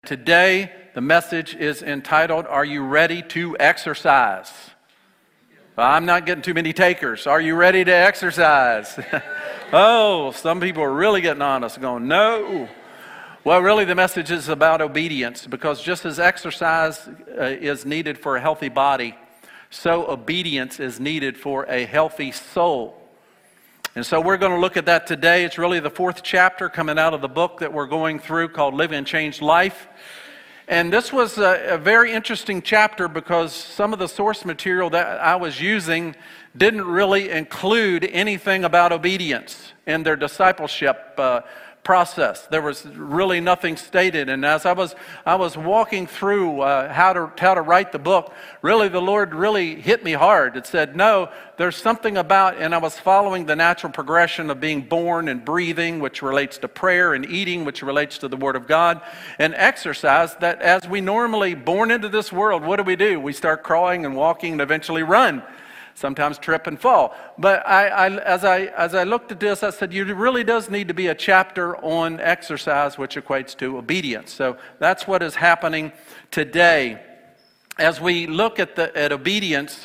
Today, the message is entitled, Are You Ready to Exercise? Well, I'm not getting too many takers. Are you ready to exercise? Oh, some people are really getting honest, going, no. Well, really, the message is about obedience, because just as exercise is needed for a healthy body, so obedience is needed for a healthy soul. And so we're going to look at that today. It's really the fourth chapter coming out of the book that we're going through called Live and Change Life. And this was a very interesting chapter because some of the source material that I was using didn't really include anything about obedience in their discipleship process. There was really nothing stated. And as I was walking through how to write the book, really the Lord really hit me hard. It said, no, there's something about, and I was following the natural progression of being born and breathing, which relates to prayer, and eating, which relates to the Word of God, and exercise, that as we normally born into this world, what do? We start crawling and walking and eventually run. Sometimes trip and fall. But as I looked at this, I said, there really does need to be a chapter on exercise, which equates to obedience. So that's what is happening today. As we look at obedience,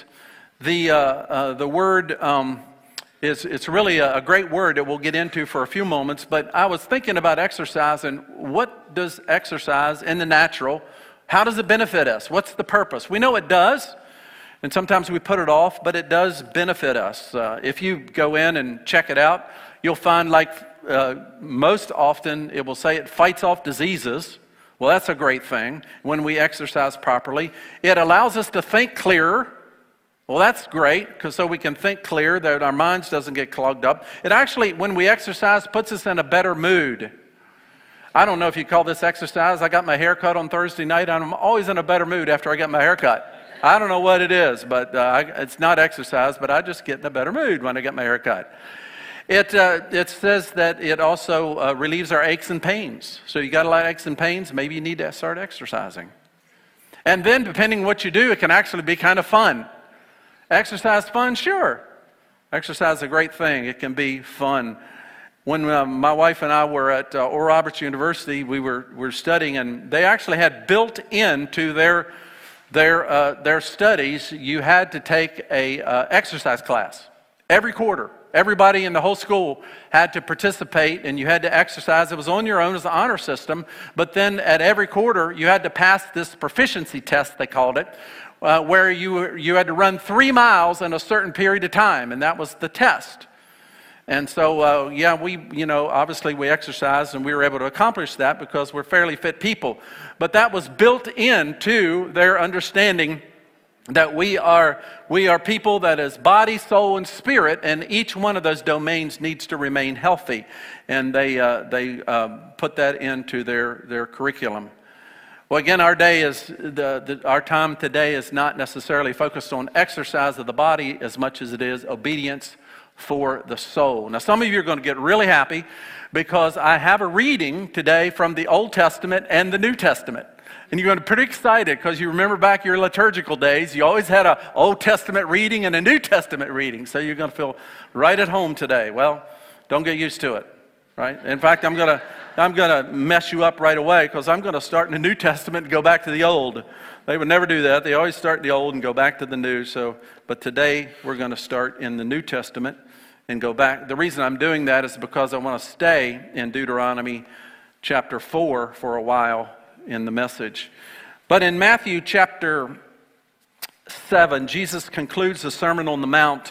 the word it's really a great word that we'll get into for a few moments. But I was thinking about exercise and what does exercise in the natural, how does it benefit us? What's the purpose? We know it does. And sometimes we put it off, but it does benefit us. If you go in and check it out, you'll find most often it will say it fights off diseases. Well, that's a great thing when we exercise properly. It allows us to think clearer. Well, that's great, because so we can think clear, that our minds doesn't get clogged up. It actually, when we exercise, puts us in a better mood. I don't know if you call this exercise. I got my hair cut on Thursday night, and I'm always in a better mood after I get my hair cut. I don't know what it is, but it's not exercise, but I just get in a better mood when I get my hair cut. It says that it also relieves our aches and pains. So you got a lot of aches and pains, maybe you need to start exercising. And then depending on what you do, it can actually be kind of fun. Exercise fun? Sure. Exercise is a great thing. It can be fun. When my wife and I were at Oral Roberts University, we were studying, and they actually had built into their studies, you had to take a exercise class every quarter. Everybody in the whole school had to participate, and you had to exercise. It was on your own as an honor system, but then at every quarter you had to pass this proficiency test, they called it, where you had to run 3 miles in a certain period of time, and that was the test. And so, obviously we exercised and we were able to accomplish that because we're fairly fit people. But that was built into their understanding that we are people that is body, soul, and spirit, and each one of those domains needs to remain healthy. And they put that into their curriculum. Well, again, our time today is not necessarily focused on exercise of the body as much as it is obedience for the soul. Now, some of you are going to get really happy because I have a reading today from the Old Testament and the New Testament. And you're going to be pretty excited because you remember back your liturgical days, you always had an Old Testament reading and a New Testament reading. So you're going to feel right at home today. Well, don't get used to it, right? In fact, I'm going to mess you up right away because I'm going to start in the New Testament and go back to the Old. They would never do that. They always start in the Old and go back to the New. But today we're going to start in the New Testament and go back. The reason I'm doing that is because I want to stay in Deuteronomy chapter 4 for a while in the message. But in Matthew chapter 7, Jesus concludes the Sermon on the Mount,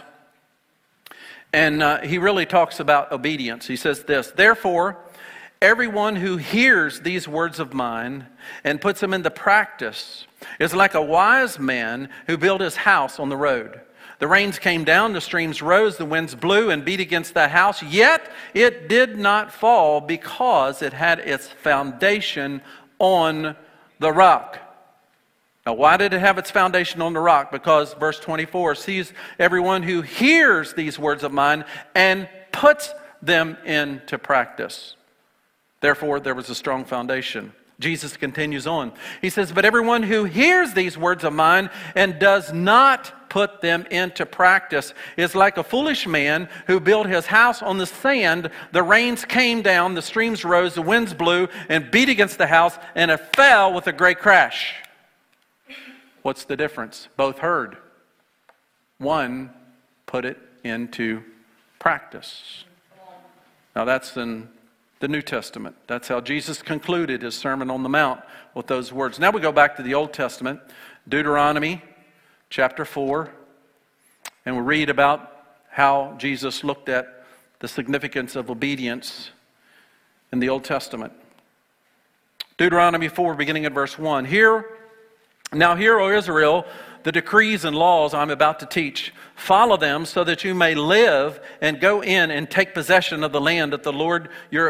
and he really talks about obedience. He says this, "Therefore, everyone who hears these words of mine and puts them into practice is like a wise man who built his house on the road. The rains came down, the streams rose, the winds blew and beat against that house, yet it did not fall because it had its foundation on the rock." Now, why did it have its foundation on the rock? Because verse 24 sees everyone who hears these words of mine and puts them into practice. Therefore, there was a strong foundation. Jesus continues on. He says, "But everyone who hears these words of mine and does not put them into practice, is like a foolish man who built his house on the sand. The rains came down, the streams rose, the winds blew and beat against the house, and it fell with a great crash. What's the difference? Both heard. One put it into practice. Now that's in the New Testament. That's how Jesus concluded his Sermon on the Mount, with those words. Now we go back to the Old Testament, Deuteronomy chapter 4, and we read about how Jesus looked at the significance of obedience in the Old Testament. Deuteronomy 4, beginning at verse 1. Now hear, O Israel, the decrees and laws I'm about to teach. Follow them so that you may live and go in and take possession of the land that the Lord,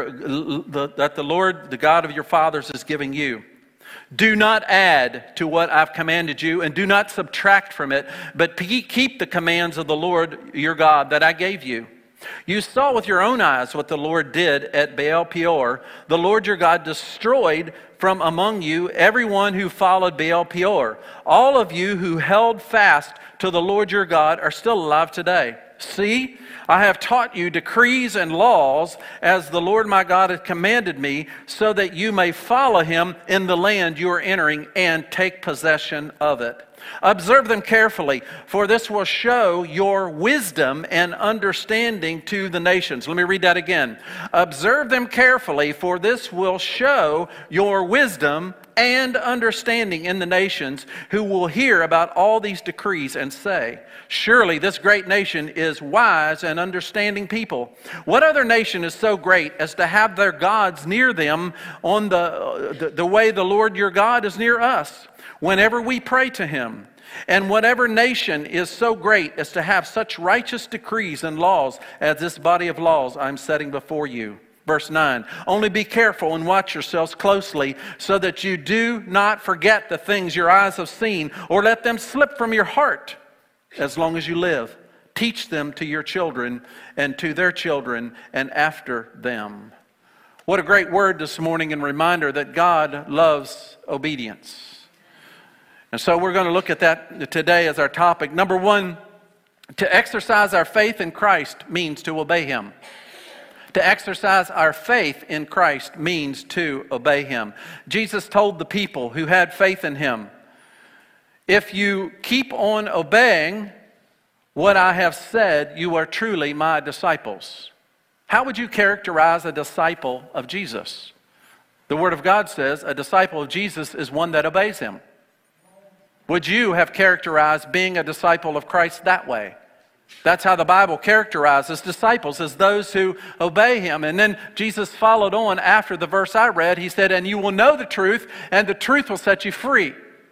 the God of your fathers, is giving you. Do not add to what I've commanded you, and do not subtract from it, but keep the commands of the Lord your God that I gave you. You saw with your own eyes what the Lord did at Baal Peor. The Lord your God destroyed from among you everyone who followed Baal Peor. All of you who held fast to the Lord your God are still alive today. See, I have taught you decrees and laws as the Lord my God has commanded me, so that you may follow him in the land you are entering and take possession of it. Observe them carefully, for this will show your wisdom and understanding to the nations. Let me read that again. Observe them carefully, for this will show your wisdom and understanding in the nations, who will hear about all these decrees and say, surely this great nation is wise and understanding people. What other nation is so great as to have their gods near them on the way the Lord your God is near us, whenever we pray to him? And whatever nation is so great as to have such righteous decrees and laws as this body of laws I'm setting before you? Verse 9, only be careful and watch yourselves closely, so that you do not forget the things your eyes have seen, or let them slip from your heart as long as you live. Teach them to your children and to their children and after them. What a great word this morning, and reminder that God loves obedience. And so we're going to look at that today as our topic. Number one, to exercise our faith in Christ means to obey him. To exercise our faith in Christ means to obey him. Jesus told the people who had faith in him, if you keep on obeying what I have said, you are truly my disciples. How would you characterize a disciple of Jesus? The Word of God says a disciple of Jesus is one that obeys him. Would you have characterized being a disciple of Christ that way? That's how the Bible characterizes disciples, as those who obey him. And then Jesus followed on after the verse I read. He said, and you will know the truth, and the truth will set you free.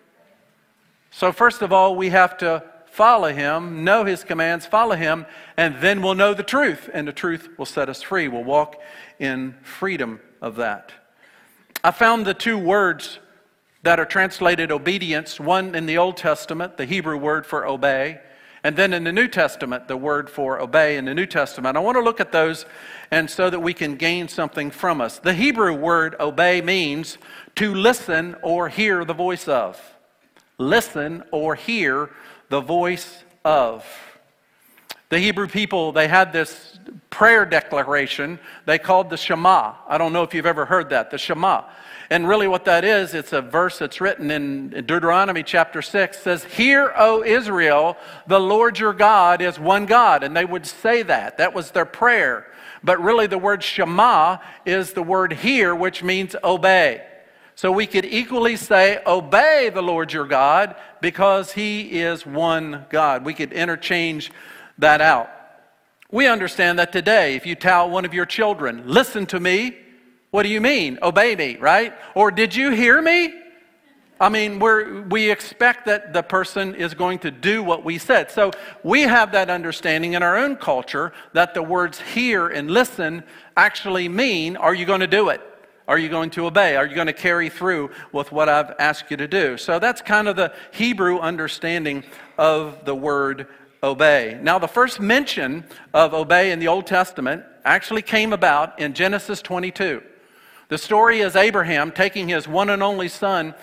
So first of all, we have to follow him, know his commands, follow him, and then we'll know the truth, and the truth will set us free. We'll walk in freedom of that. I found the two words that are translated obedience, one in the Old Testament, the Hebrew word for obey, and then in the New Testament, the word for obey in the New Testament. I want to look at those, and so that we can gain something from us. The Hebrew word obey means to listen or hear the voice of. Listen or hear the voice of. The Hebrew people, they had this prayer declaration they called the Shema. I don't know if you've ever heard that, the Shema. And really what that is, it's a verse that's written in Deuteronomy chapter 6, says, hear, O Israel, the Lord your God is one God. And they would say that. That was their prayer. But really the word Shema is the word hear, which means obey. So we could equally say, obey the Lord your God, because he is one God. We could interchange that out. We understand that today, if you tell one of your children, listen to me, what do you mean? Obey me, right? Or did you hear me? I mean, we expect that the person is going to do what we said. So we have that understanding in our own culture that the words hear and listen actually mean, are you going to do it? Are you going to obey? Are you going to carry through with what I've asked you to do? So that's kind of the Hebrew understanding of the word obey. Now, the first mention of obey in the Old Testament actually came about in Genesis 22. The story is Abraham taking his one and only son,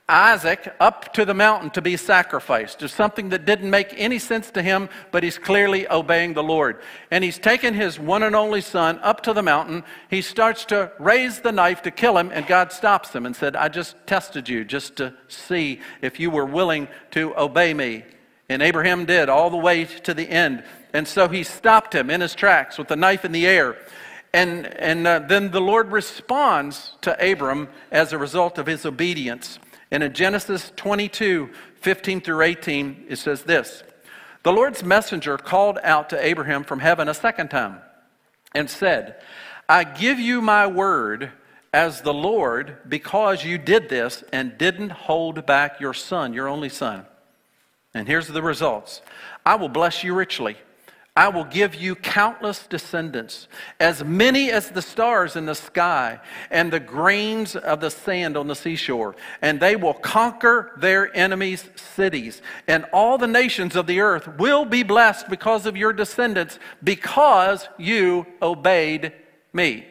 Isaac up to the mountain to be sacrificed. It's something that didn't make any sense to him, but he's clearly obeying the Lord. And he's taken his one and only son up to the mountain. He starts to raise the knife to kill him, and God stops him and said, I just tested you just to see if you were willing to obey me. And Abraham did all the way to the end. And so he stopped him in his tracks with the knife in the air. And then the Lord responds to Abram as a result of his obedience. And in Genesis 22, 15 through 18, it says this: The Lord's messenger called out to Abraham from heaven a second time and said, I give you my word as the Lord, because you did this and didn't hold back your son, your only son. And here's the results. I will bless you richly. I will give you countless descendants, as many as the stars in the sky and the grains of the sand on the seashore. And they will conquer their enemies' cities. And all the nations of the earth will be blessed because of your descendants, because you obeyed me.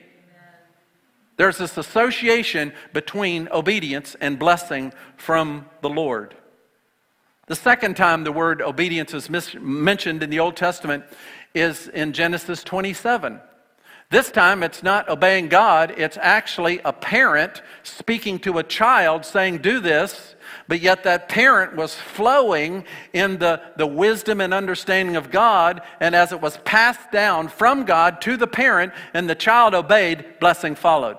There's this association between obedience and blessing from the Lord. The second time the word obedience is mentioned in the Old Testament is in Genesis 27. This time it's not obeying God, it's actually a parent speaking to a child saying, do this, but yet that parent was flowing in the wisdom and understanding of God, and as it was passed down from God to the parent and the child obeyed, blessing followed.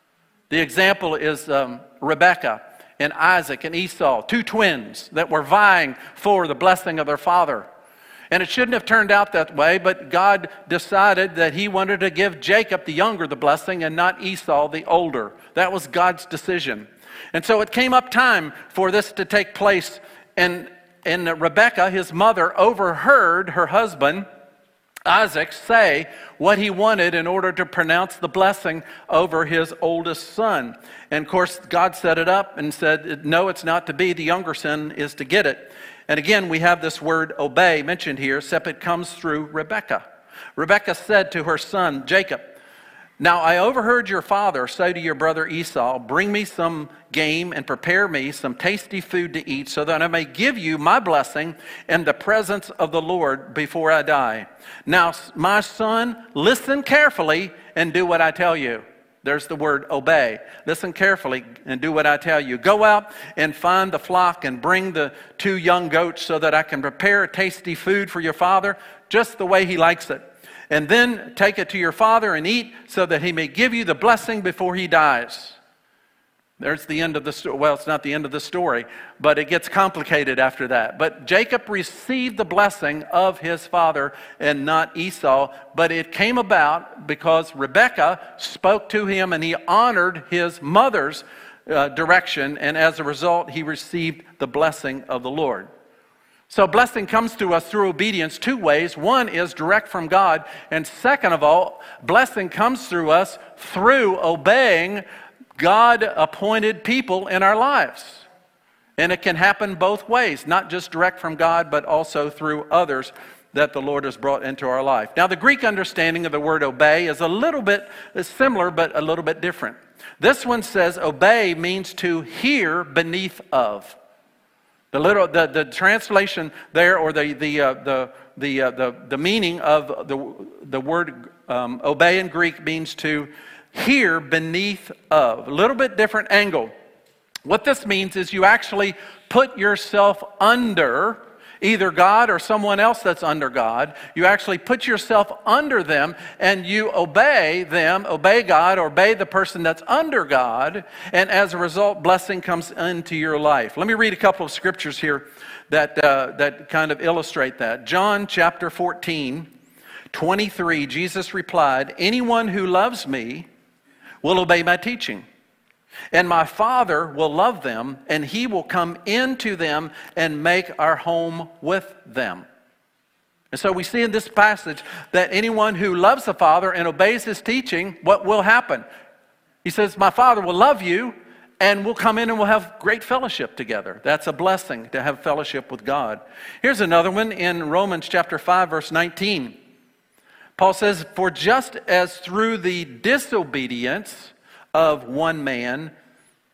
The example is Rebekah and Isaac and Esau, two twins that were vying for the blessing of their father. And it shouldn't have turned out that way, but God decided that he wanted to give Jacob the younger the blessing and not Esau the older. That was God's decision. And so it came up time for this to take place. And Rebekah, his mother, overheard her husband Isaac say what he wanted in order to pronounce the blessing over his oldest son. And of course, God set it up and said, no, it's not to be. The younger son is to get it. And again, we have this word obey mentioned here, except it comes through Rebekah. Rebekah said to her son, Jacob, now I overheard your father say to your brother Esau, bring me some game and prepare me some tasty food to eat so that I may give you my blessing in the presence of the Lord before I die. Now, my son, listen carefully and do what I tell you. There's the word obey. Listen carefully and do what I tell you. Go out and find the flock and bring the 2 young goats so that I can prepare tasty food for your father just the way he likes it. And then take it to your father and eat so that he may give you the blessing before he dies. There's the end of the story. Well, it's not the end of the story, but it gets complicated after that. But Jacob received the blessing of his father and not Esau, but it came about because Rebekah spoke to him and he honored his mother's direction, and as a result, he received the blessing of the Lord. So blessing comes to us through obedience 2 ways. One is direct from God, and second of all, blessing comes through us through obeying God-appointed people in our lives. And it can happen both ways, not just direct from God, but also through others that the Lord has brought into our life. Now, the Greek understanding of the word obey is a little bit similar, but a little bit different. This one says obey means to hear beneath of. The translation there, or the meaning of the word obey in Greek means to hear beneath of. A little bit different angle. What this means is you actually put yourself under either God or someone else that's under God. You actually put yourself under them and you obey them, obey God, or obey the person that's under God, and as a result, blessing comes into your life. Let me read a couple of scriptures here that kind of illustrate that. John chapter 14, 23, Jesus replied, anyone who loves me will obey my teaching. And my Father will love them, and he will come into them and make our home with them. And so we see in this passage that anyone who loves the Father and obeys his teaching, what will happen? He says, my Father will love you, and we'll come in and we'll have great fellowship together. That's a blessing to have fellowship with God. Here's another one in Romans chapter 5, verse 19. Paul says, for just as through the disobedience of one man,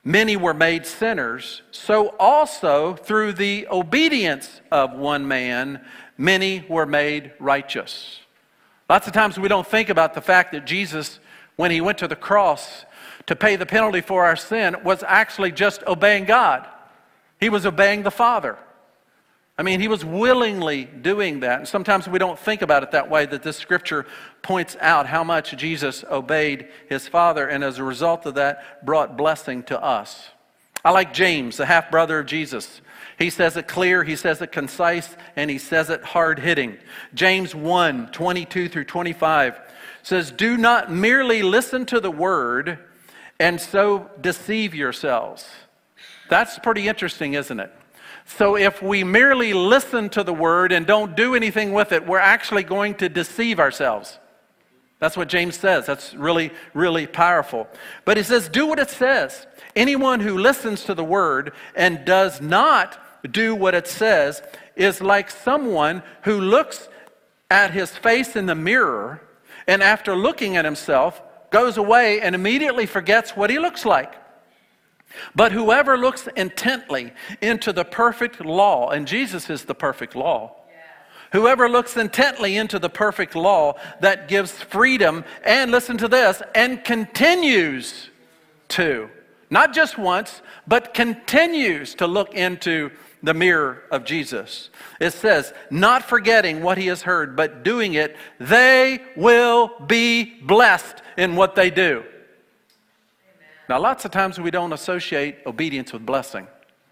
many were made sinners, so also through the obedience of one man, many were made righteous. Lots of times we don't think about the fact that Jesus, when he went to the cross to pay the penalty for our sin, was actually just obeying God. He was obeying the Father. I mean, he was willingly doing that. And sometimes we don't think about it that way, that this scripture points out how much Jesus obeyed his Father, and as a result of that, brought blessing to us. I like James, the half-brother of Jesus. He says it clear, he says it concise, and he says it hard-hitting. James 1, 22 through 25 says, "Do not merely listen to the word and so deceive yourselves." That's pretty interesting, isn't it? So if we merely listen to the word and don't do anything with it, we're actually going to deceive ourselves. That's what James says. That's really, really powerful. But he says, do what it says. Anyone who listens to the word and does not do what it says is like someone who looks at his face in the mirror and after looking at himself goes away and immediately forgets what he looks like. But whoever looks intently into the perfect law, and Jesus is the perfect law. Whoever looks intently into the perfect law that gives freedom, and listen to this, and continues to, not just once, but continues to look into the mirror of Jesus. It says, not forgetting what he has heard, but doing it, they will be blessed in what they do. Now, lots of times we don't associate obedience with blessing.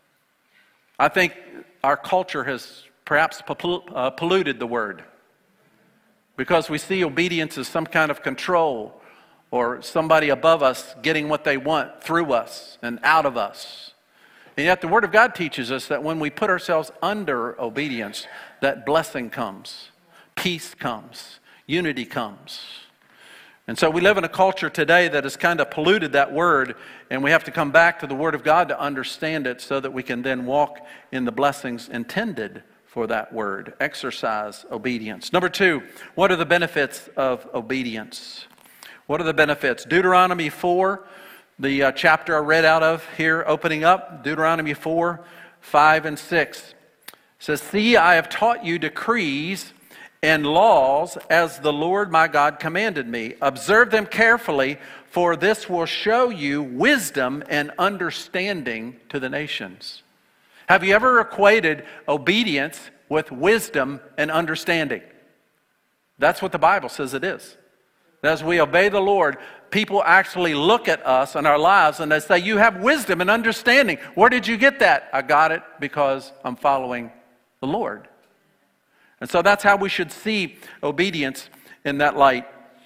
I think our culture has perhaps polluted the word because we see obedience as some kind of control or somebody above us getting what they want through us and out of us. And yet the Word of God teaches us that when we put ourselves under obedience, that blessing comes, peace comes, unity comes. And so we live in a culture today that has kind of polluted that word, and we have to come back to the Word of God to understand it so that we can then walk in the blessings intended for that word. Exercise obedience. Number 2, what are the benefits of obedience? What are the benefits? Deuteronomy 4, the chapter I read out of here, opening up, Deuteronomy 4, 5 and 6 says, "See, I have taught you decrees and laws as the Lord my God commanded me. Observe them carefully, for this will show you wisdom and understanding to the nations." Have you ever equated obedience with wisdom and understanding? That's what the Bible says it is. As we obey the Lord, people actually look at us and our lives and they say, you have wisdom and understanding. Where did you get that? I got it because I'm following the Lord. And so that's how we should see obedience in that light.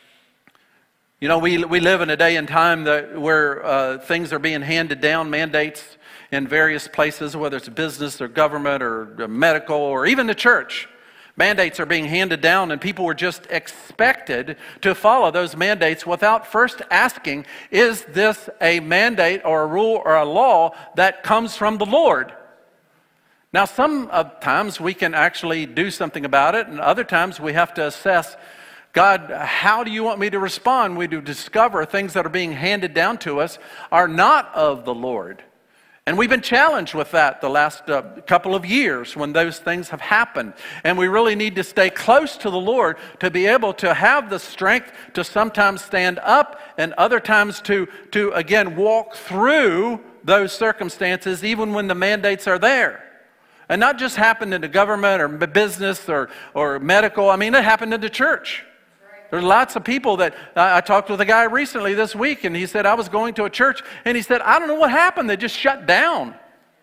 You know, we live in a day and time where things are being handed down, mandates in various places, whether it's business or government or medical or even the church. Mandates are being handed down, and people were just expected to follow those mandates without first asking, is this a mandate or a rule or a law that comes from the Lord? Now, sometimes we can actually do something about it, and other times we have to assess, God, how do you want me to respond? We do discover things that are being handed down to us are not of the Lord. And we've been challenged with that the last couple of years when those things have happened. And we really need to stay close to the Lord to be able to have the strength to sometimes stand up and other times to again, walk through those circumstances even when the mandates are there. And not just happened in the government or business or medical. I mean, it happened in the church. There's lots of people that, I talked with a guy recently this week, and he said, I was going to a church, and he said, I don't know what happened. They just shut down.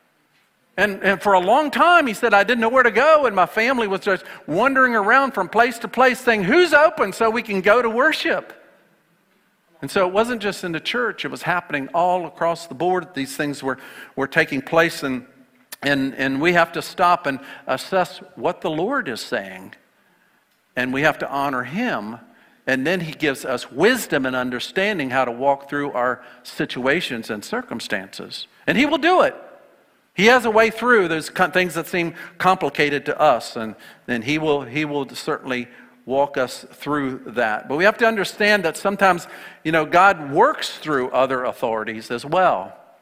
And for a long time, he said, I didn't know where to go, and my family was just wandering around from place to place saying, who's open so we can go to worship? And so it wasn't just in the church. It was happening all across the board. These things were taking place, and we have to stop and assess what the Lord is saying. And we have to honor Him. And then He gives us wisdom and understanding how to walk through our situations and circumstances. And He will do it. He has a way through those things that seem complicated to us. And He will certainly walk us through that. But we have to understand that sometimes, God works through other authorities as well.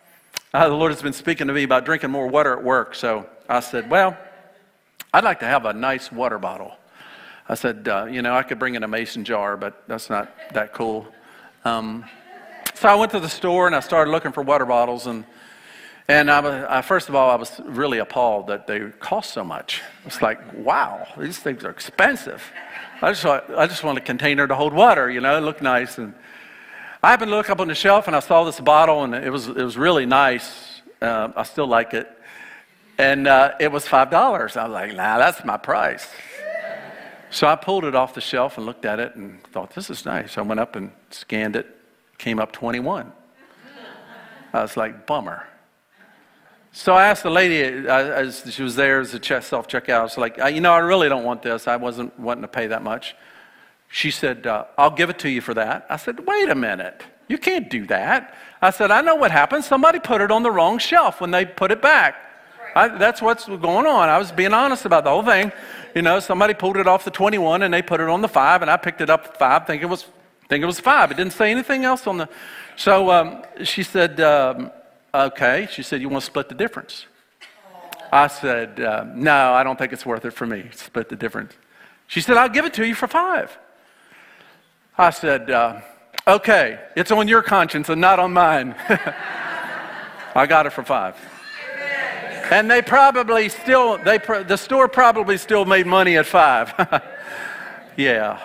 The Lord has been speaking to me about drinking more water at work. So I said, well, I'd like to have a nice water bottle. I said, I could bring in a mason jar, but that's not that cool. So I went to the store and I started looking for water bottles. And first of all, I was really appalled that they cost so much. It's like, wow, these things are expensive. I just want a container to hold water, it looked nice. And I happened to look up on the shelf and I saw this bottle and it was really nice. I still like it. And it was $5. I was like, nah, that's my price. So I pulled it off the shelf and looked at it and thought, this is nice. I went up and scanned it, came up 21. I was like, bummer. So I asked the lady, as she was there as the self-checkout, I was like, I really don't want this. I wasn't wanting to pay that much. She said, I'll give it to you for that. I said, wait a minute. You can't do that. I said, I know what happened. Somebody put it on the wrong shelf when they put it back. That's what's going on. I was being honest about the whole thing. Somebody pulled it off the 21 and they put it on the 5, and I picked it up at 5, think it was 5. It didn't say anything else on the. So she said, okay. She said, you want to split the difference? I said, no, I don't think it's worth it for me. Split the difference. She said, I'll give it to you for 5. I said, okay, it's on your conscience and not on mine. I got it for 5. And they probably still, the store probably still made money at 5. Yeah.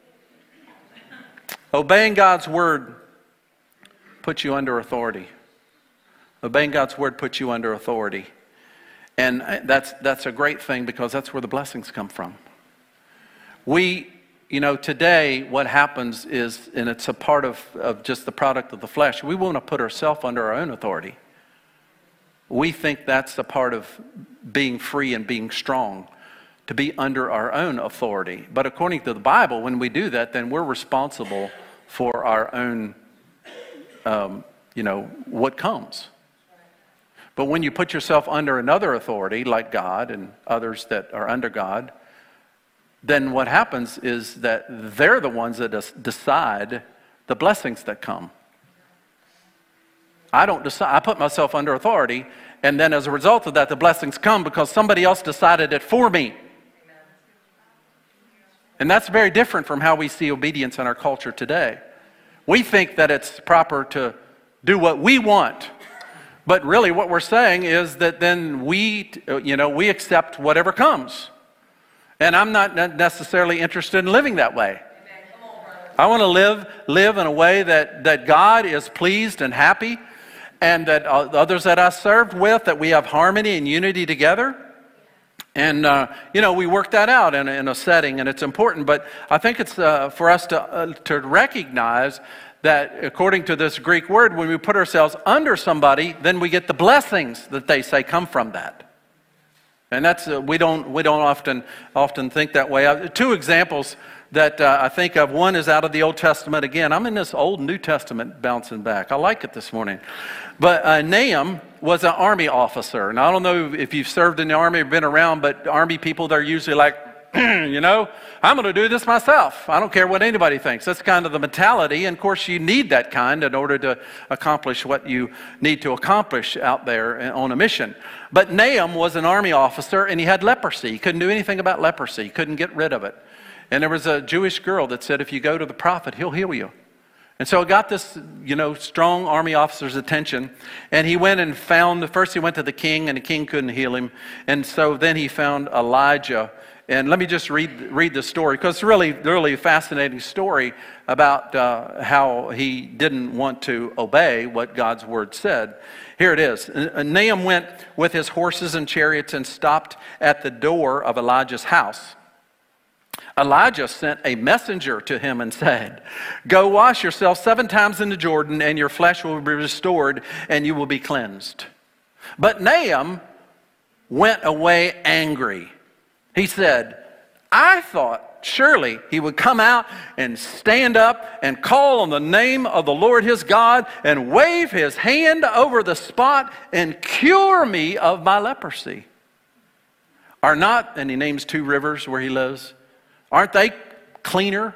Obeying God's word puts you under authority. Obeying God's word puts you under authority. And that's a great thing because that's where the blessings come from. Today what happens is, and it's a part of just the product of the flesh, we want to put ourselves under our own authority. We think that's a part of being free and being strong, to be under our own authority. But according to the Bible, when we do that, then we're responsible for our own, what comes. But when you put yourself under another authority, like God and others that are under God, then what happens is that they're the ones that decide the blessings that come. I don't decide. I put myself under authority, and then as a result of that, the blessings come because somebody else decided it for me. And that's very different from how we see obedience in our culture today. We think that it's proper to do what we want. But really what we're saying is that then we accept whatever comes. And I'm not necessarily interested in living that way. I want to live in a way that God is pleased and happy, and that others that I served with, that we have harmony and unity together. And, we work that out in a setting, and it's important. But I think it's for us to recognize that according to this Greek word, when we put ourselves under somebody, then we get the blessings that they say come from that. And that's we don't often think that way. 2 examples that I think of. One is out of the Old Testament. Again, I'm in this Old New Testament bouncing back. I like it this morning. But Nahum was an army officer. And I don't know if you've served in the army or been around, but army people, they're usually like, I'm going to do this myself. I don't care what anybody thinks. That's kind of the mentality. And of course, you need that kind in order to accomplish what you need to accomplish out there on a mission. But Nahum was an army officer, and he had leprosy. He couldn't do anything about leprosy. He couldn't get rid of it. And there was a Jewish girl that said, if you go to the prophet, he'll heal you. And so it got this, strong army officer's attention. And he went and first he went to the king, and the king couldn't heal him. And so then he found Elijah. And let me just read the story, because it's really a fascinating story about how he didn't want to obey what God's word said. Here it is. Nahum went with his horses and chariots and stopped at the door of Elijah's house. Elijah sent a messenger to him and said, go wash yourself 7 times in the Jordan, and your flesh will be restored, and you will be cleansed. But Nahum went away angry. He said, I thought surely he would come out and stand up and call on the name of the Lord his God and wave his hand over the spot and cure me of my leprosy. Are not, and he names 2 rivers where he lives, aren't they cleaner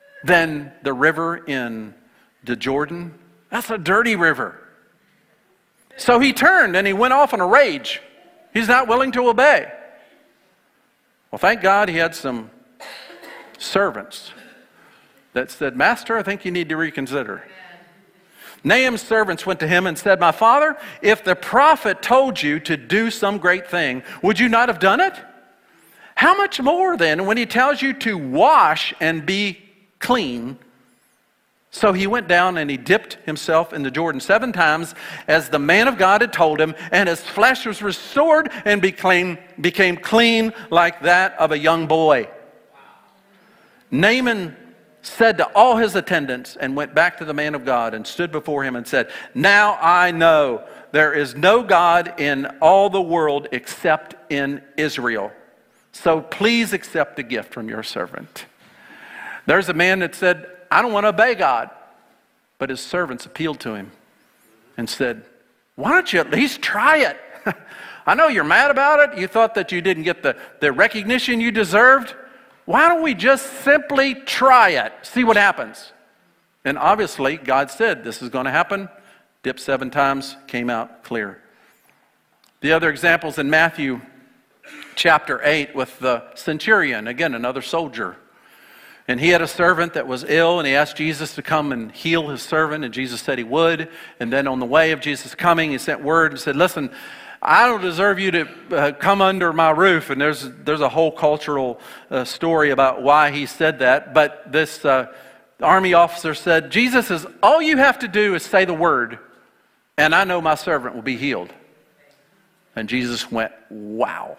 than the river in the Jordan? That's a dirty river. So he turned and he went off in a rage. He's not willing to obey. Well, thank God he had some servants that said, Master, I think you need to reconsider. Naaman's servants went to him and said, My father, if the prophet told you to do some great thing, would you not have done it? How much more then when he tells you to wash and be clean? So he went down and he dipped himself in the Jordan 7 times as the man of God had told him, and his flesh was restored and became clean like that of a young boy. Naaman said to all his attendants and went back to the man of God and stood before him and said, Now I know there is no God in all the world except in Israel. So please accept a gift from your servant. There's a man that said, I don't want to obey God. But his servants appealed to him and said, Why don't you at least try it? I know you're mad about it. You thought that you didn't get the recognition you deserved. Why don't we just simply try it? See what happens. And obviously, God said this is going to happen. Dipped 7 times, came out clear. The other examples in Matthew chapter 8 with the centurion, again, another soldier. And he had a servant that was ill, and he asked Jesus to come and heal his servant, and Jesus said he would. And then on the way of Jesus coming, he sent word and said, Listen, I don't deserve you to come under my roof. And there's a whole cultural story about why he said that. But this army officer said, Jesus says, all you have to do is say the word, and I know my servant will be healed. And Jesus went, wow.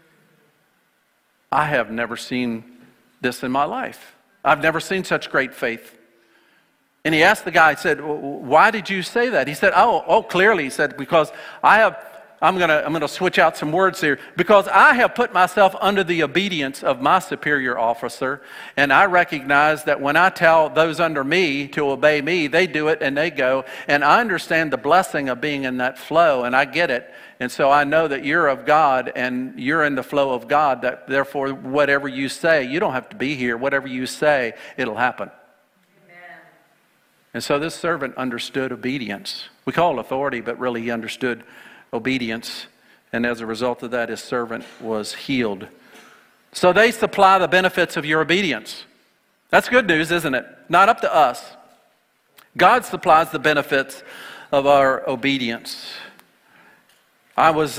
I have never seen this in my life. I've never seen such great faith. And he asked the guy, he said, why did you say that? He said, clearly. He said, because I'm going to switch out some words here. Because I have put myself under the obedience of my superior officer, and I recognize that when I tell those under me to obey me, they do it and they go. And I understand the blessing of being in that flow, and I get it. And so I know that you're of God and you're in the flow of God, that therefore whatever you say, you don't have to be here. Whatever you say, it'll happen. Amen. And so this servant understood obedience. We call it authority, but really he understood obedience. And as a result of that, his servant was healed. So they supply the benefits of your obedience. That's good news, isn't it? Not up to us. God supplies the benefits of our obedience. There was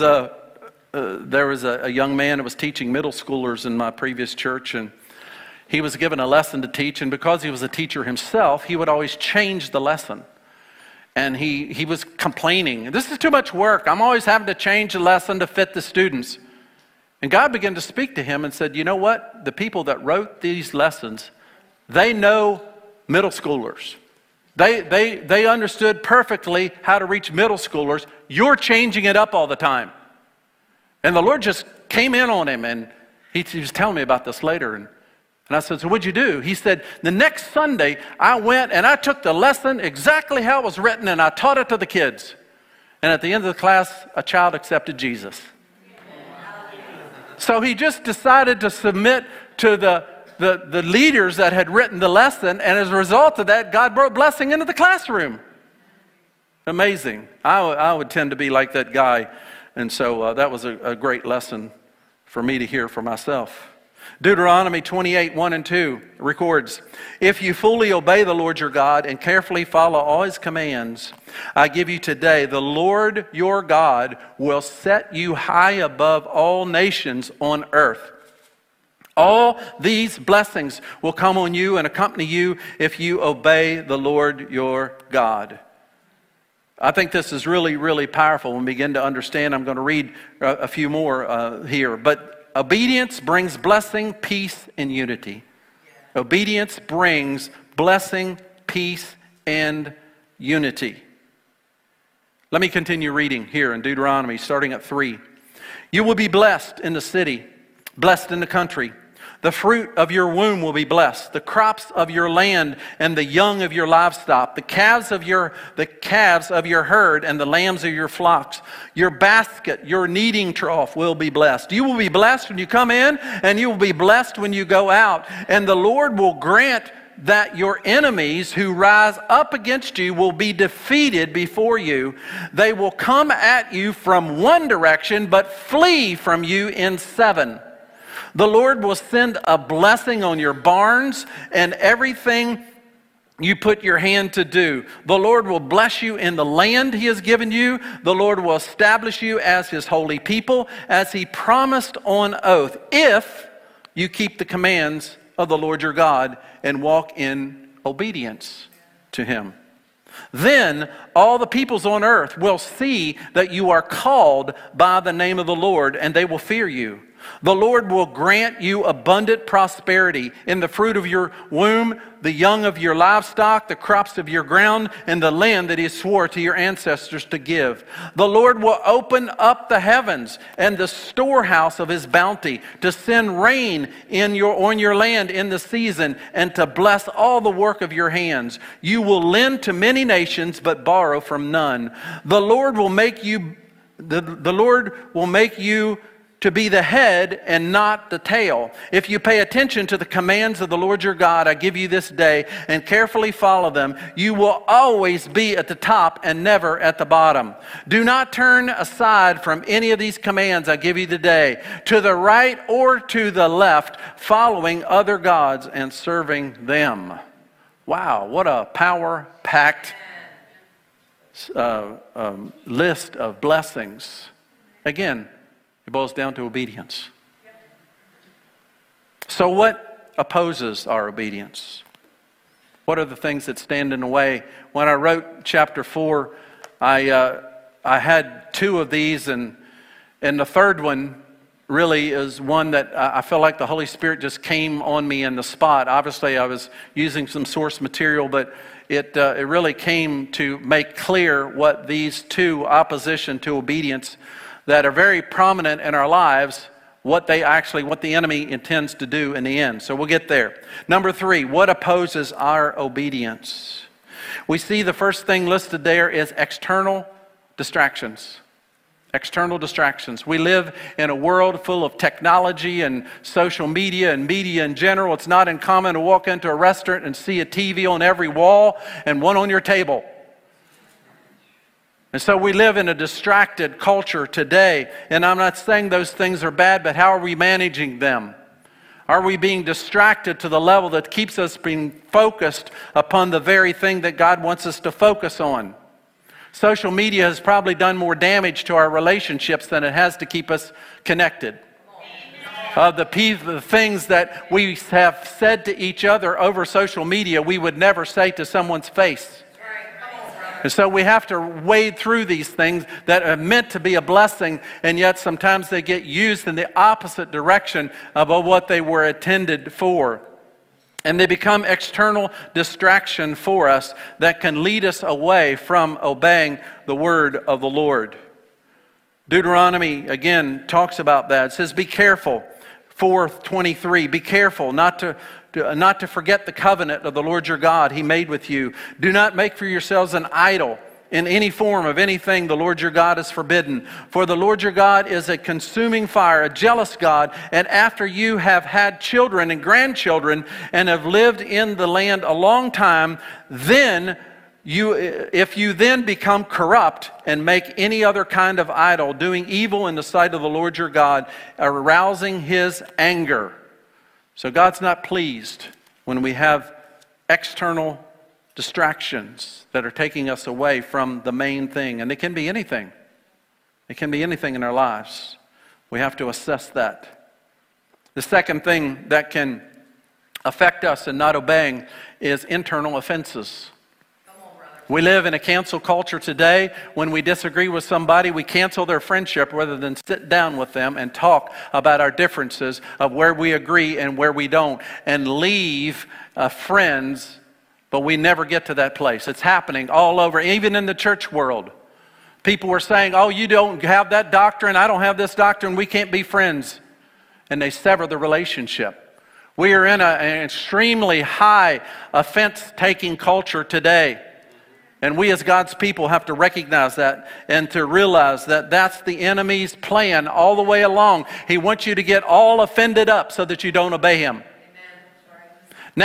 a young man that was teaching middle schoolers in my previous church, and he was given a lesson to teach, and because he was a teacher himself, he would always change the lesson. And he was complaining, this is too much work. I'm always having to change the lesson to fit the students. And God began to speak to him and said, you know what? The people that wrote these lessons, they know middle schoolers. They understood perfectly how to reach middle schoolers. You're changing it up all the time. And the Lord just came in on him, and he was telling me about this later. And I said, so what'd you do? He said, the next Sunday, I went and I took the lesson exactly how it was written, and I taught it to the kids. And at the end of the class, a child accepted Jesus. So he just decided to submit to the leaders that had written the lesson, and as a result of that, God brought blessing into the classroom. Amazing. I would tend to be like that guy, and so that was a great lesson for me to hear for myself. Deuteronomy 28, 1 and 2 records, if you fully obey the Lord your God and carefully follow all his commands I give you today, the Lord your God will set you high above all nations on earth. All these blessings will come on you and accompany you if you obey the Lord your God. I think this is really, really powerful when we begin to understand. I'm going to read a few more here. But obedience brings blessing, peace, and unity. Obedience brings blessing, peace, and unity. Let me continue reading here in Deuteronomy, starting at 3. You will be blessed in the city, blessed in the country. The fruit of your womb will be blessed, the crops of your land and the young of your livestock, the calves of your herd and the lambs of your flocks. Your basket, your kneading trough will be blessed. You will be blessed when you come in, and you will be blessed when you go out. And the Lord will grant that your enemies who rise up against you will be defeated before you. They will come at you from one direction, but flee from you in seven. The Lord will send a blessing on your barns and everything you put your hand to do. The Lord will bless you in the land He has given you. The Lord will establish you as His holy people, as He promised on oath, if you keep the commands of the Lord your God and walk in obedience to Him. Then all the peoples on earth will see that you are called by the name of the Lord, and they will fear you. The Lord will grant you abundant prosperity in the fruit of your womb, the young of your livestock, the crops of your ground, and the land that He swore to your ancestors to give. The Lord will open up the heavens and the storehouse of His bounty to send rain on your land in the season and to bless all the work of your hands. You will lend to many nations but borrow from none. The Lord will make you to be the head and not the tail. If you pay attention to the commands of the Lord your God I give you this day and carefully follow them, you will always be at the top and never at the bottom. Do not turn aside from any of these commands I give you today, to the right or to the left, following other gods and serving them. Wow, what a power-packed list of blessings. Again, it boils down to obedience. So what opposes our obedience? What are the things that stand in the way? When I wrote chapter 4, I had two of these, and the third one really is one that I feel like the Holy Spirit just came on me in the spot. Obviously, I was using some source material, but it really came to make clear what these two opposition to obedience that are very prominent in our lives, what the enemy intends to do in the end. So we'll get there. Number 3, what opposes our obedience? We see the first thing listed there is external distractions. External distractions. We live in a world full of technology and social media and media in general. It's not uncommon to walk into a restaurant and see a TV on every wall and one on your table. And so we live in a distracted culture today, and I'm not saying those things are bad, but how are we managing them? Are we being distracted to the level that keeps us being focused upon the very thing that God wants us to focus on? Social media has probably done more damage to our relationships than it has to keep us connected. The things that we have said to each other over social media, we would never say to someone's face. And so we have to wade through these things that are meant to be a blessing, and yet sometimes they get used in the opposite direction of what they were intended for. And they become external distraction for us that can lead us away from obeying the word of the Lord. Deuteronomy, again, talks about that. It says, be careful, 4:23, be careful not to forget the covenant of the Lord your God He made with you. Do not make for yourselves an idol in any form of anything the Lord your God has forbidden. For the Lord your God is a consuming fire, a jealous God, and after you have had children and grandchildren and have lived in the land a long time, if you then become corrupt and make any other kind of idol, doing evil in the sight of the Lord your God, arousing His anger. So God's not pleased when we have external distractions that are taking us away from the main thing. And it can be anything. It can be anything in our lives. We have to assess that. The second thing that can affect us in not obeying is internal offenses. We live in a cancel culture today. When we disagree with somebody, we cancel their friendship rather than sit down with them and talk about our differences of where we agree and where we don't, and leave friends, but we never get to that place. It's happening all over, even in the church world. People were saying, oh, you don't have that doctrine, I don't have this doctrine, we can't be friends. And they sever the relationship. We are in an extremely high offense-taking culture today. And we as God's people have to recognize that and to realize that that's the enemy's plan all the way along. He wants you to get all offended up so that you don't obey him. Now,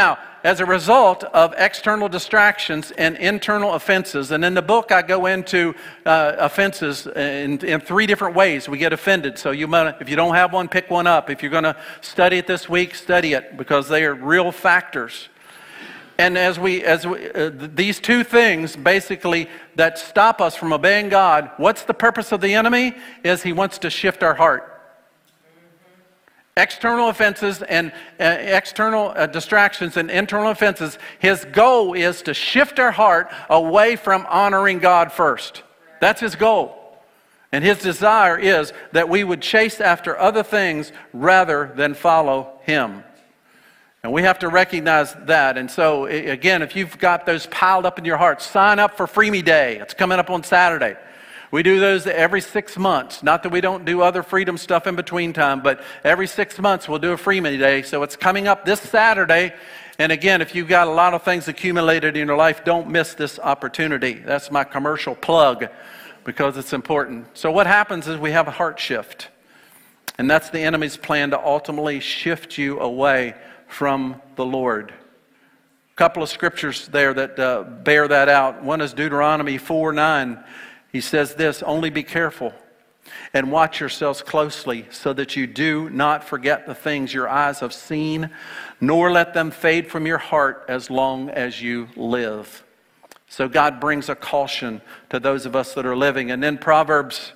as a result of external distractions and internal offenses. And in the book, I go into offenses in 3 different ways we get offended. So if you don't have one, pick one up. If you're going to study it this week, study it, because they are real factors. And as these 2 things basically that stop us from obeying God, what's the purpose of the enemy? Is he wants to shift our heart. External offenses and external distractions and internal offenses, his goal is to shift our heart away from honoring God first. That's his goal. And his desire is that we would chase after other things rather than follow him. And we have to recognize that. And so, again, if you've got those piled up in your heart, sign up for Free Me Day. It's coming up on Saturday. We do those every 6 months. Not that we don't do other freedom stuff in between time, but every 6 months we'll do a Free Me Day. So it's coming up this Saturday. And again, if you've got a lot of things accumulated in your life, don't miss this opportunity. That's my commercial plug, because it's important. So what happens is we have a heart shift. And that's the enemy's plan, to ultimately shift you away from the Lord. A couple of scriptures there that bear that out. One is Deuteronomy 4:9. He says this, "Only be careful and watch yourselves closely, so that you do not forget the things your eyes have seen, nor let them fade from your heart as long as you live." So God brings a caution to those of us that are living. And then Proverbs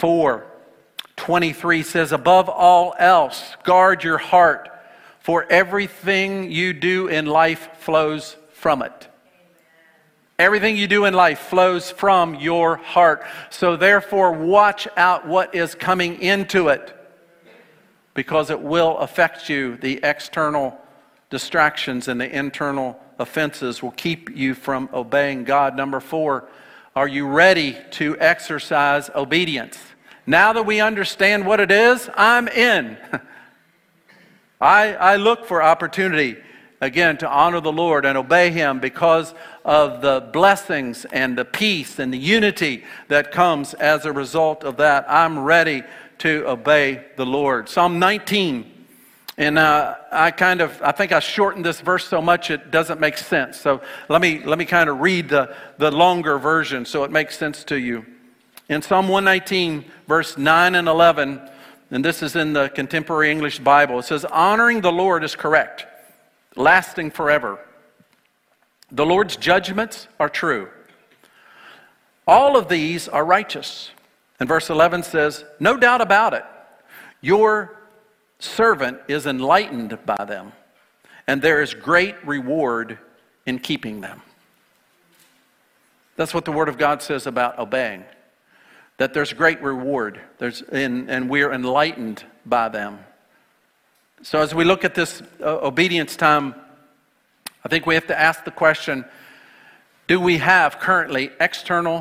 4:23 says, "Above all else, guard your heart, for everything you do in life flows from it." Everything you do in life flows from your heart. So therefore, watch out what is coming into it, because it will affect you. The external distractions and the internal offenses will keep you from obeying God. Number 4, are you ready to exercise obedience? Now that we understand what it is, I'm in. I look for opportunity, again, to honor the Lord and obey him because of the blessings and the peace and the unity that comes as a result of that. I'm ready to obey the Lord. Psalm 19. And I think I shortened this verse so much it doesn't make sense. So let me kind of read the longer version so it makes sense to you. In Psalm 119, verse 9 and 11, and this is in the Contemporary English Bible, it says, "Honoring the Lord is correct, lasting forever. The Lord's judgments are true. All of these are righteous." And verse 11 says, "No doubt about it, your servant is enlightened by them, and there is great reward in keeping them." That's what the Word of God says about obeying, that there's great reward, and we're enlightened by them. So as we look at this obedience time, I think we have to ask the question, do we have currently external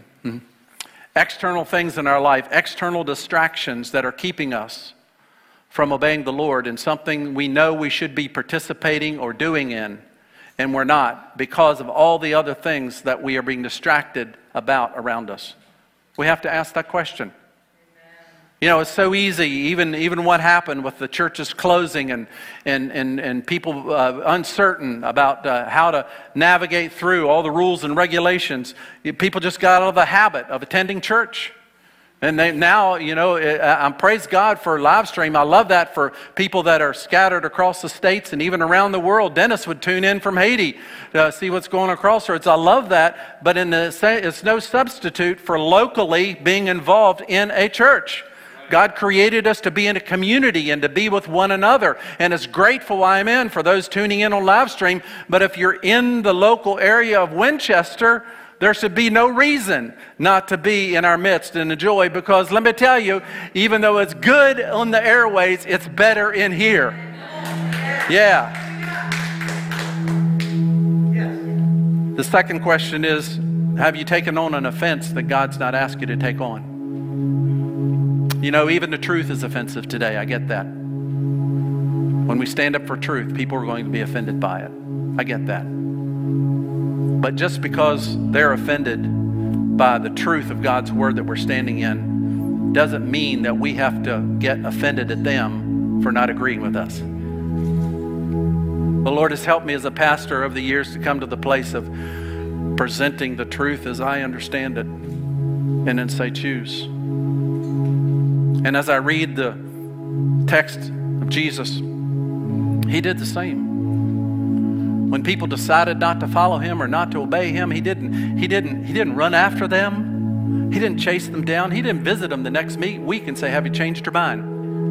things in our life, external distractions that are keeping us from obeying the Lord in something we know we should be participating or doing in, and we're not because of all the other things that we are being distracted about around us? We have to ask that question. You know, it's so easy, even what happened with the churches closing and people uncertain about how to navigate through all the rules and regulations. People just got out of the habit of attending church. And now, I praise God for live stream. I love that for people that are scattered across the states and even around the world. Dennis would tune in from Haiti to see what's going on across roads. I love that, but it's no substitute for locally being involved in a church. God created us to be in a community and to be with one another. And it's grateful I'm in for those tuning in on live stream. But if you're in the local area of Winchester, there should be no reason not to be in our midst and enjoy, because let me tell you, even though it's good on the airways, it's better in here. Yeah. The second question is, have you taken on an offense that God's not asked you to take on? Even the truth is offensive today. I get that. When we stand up for truth, people are going to be offended by it. I get that. But just because they're offended by the truth of God's word that we're standing in doesn't mean that we have to get offended at them for not agreeing with us. The Lord has helped me as a pastor over the years to come to the place of presenting the truth as I understand it, and then say, choose. And as I read the text of Jesus, he did the same. When people decided not to follow him or not to obey him, he didn't run after them. He didn't chase them down. He didn't visit them the next week and say, have you changed your mind?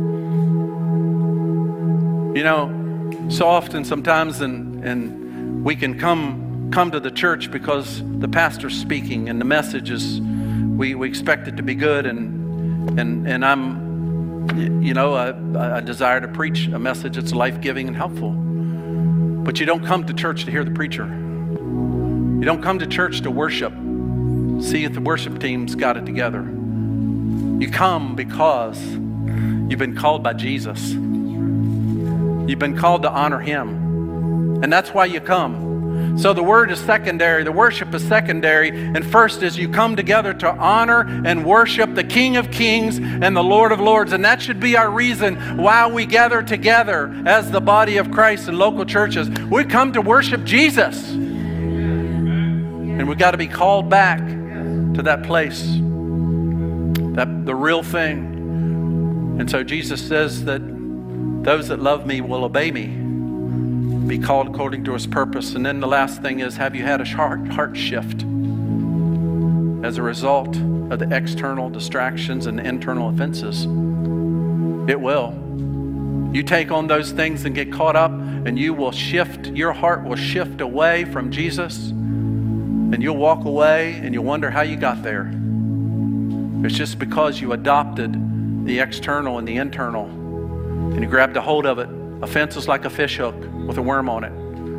You know, so often sometimes and we can come to the church because the pastor's speaking and the message is, we expect it to be good, and I'm, you know, I desire to preach a message that's life-giving and helpful. But you don't come to church to hear the preacher. You don't come to church to worship, see if the worship team's got it together. You come because you've been called by Jesus. You've been called to honor him. And that's why you come. So the word is secondary, the worship is secondary, and first is you come together to honor and worship the King of Kings and the Lord of Lords. And that should be our reason why we gather together as the body of Christ in local churches. We come to worship Jesus. And we've got to be called back to that place, the real thing. And so Jesus says that those that love me will obey me, be called according to his purpose. And then the last thing is, have you had a heart shift as a result of the external distractions and the internal offenses? It will. You take on those things and get caught up, and you will shift, your heart will shift away from Jesus, and you'll walk away and you'll wonder how you got there. It's just because you adopted the external and the internal, and you grabbed a hold of it. Offense is like a fish hook with a worm on it.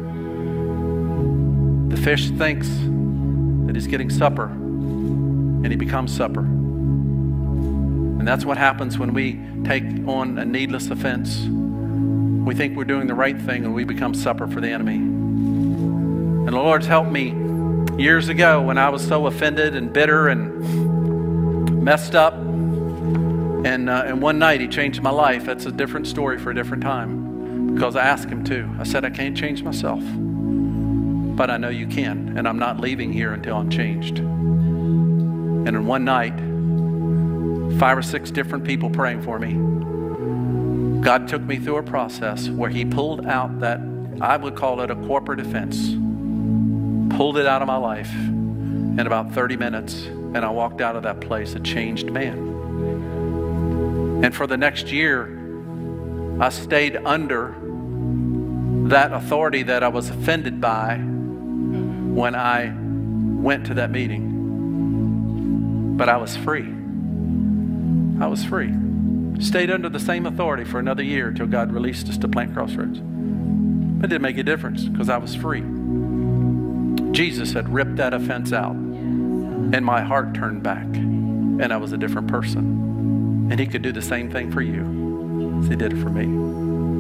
The fish thinks that he's getting supper, and he becomes supper. And that's what happens when we take on a needless offense. We think we're doing the right thing, and we become supper for the enemy. And the Lord's helped me years ago when I was so offended and bitter and messed up. And one night he changed my life. That's a different story for a different time. Because I asked him to. I said, I can't change myself, but I know you can, and I'm not leaving here until I'm changed. And in one night, 5 or 6 different people praying for me, God took me through a process where he pulled out that, I would call it a corporate offense, pulled it out of my life in about 30 minutes, and I walked out of that place a changed man. And for the next year, I stayed under that authority that I was offended by when I went to that meeting. But I was free. I was free. Stayed under the same authority for another year until God released us to plant Crossroads. It didn't make a difference because I was free. Jesus had ripped that offense out, and my heart turned back, and I was a different person. And he could do the same thing for you as he did it for me.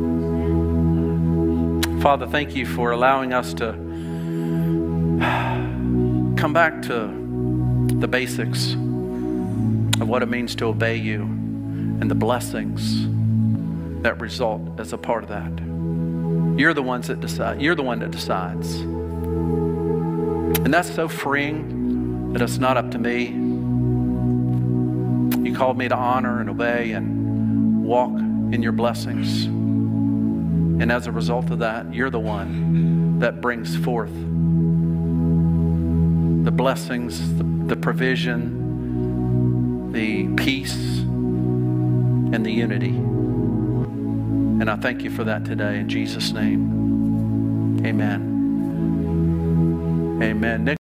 Father, thank you for allowing us to come back to the basics of what it means to obey you and the blessings that result as a part of that. You're the ones that decide. You're the one that decides. And that's so freeing that it's not up to me. You called me to honor and obey and walk in your blessings. And as a result of that, you're the one that brings forth the blessings, the provision, the peace, and the unity. And I thank you for that today in Jesus' name. Amen. Amen. Nick.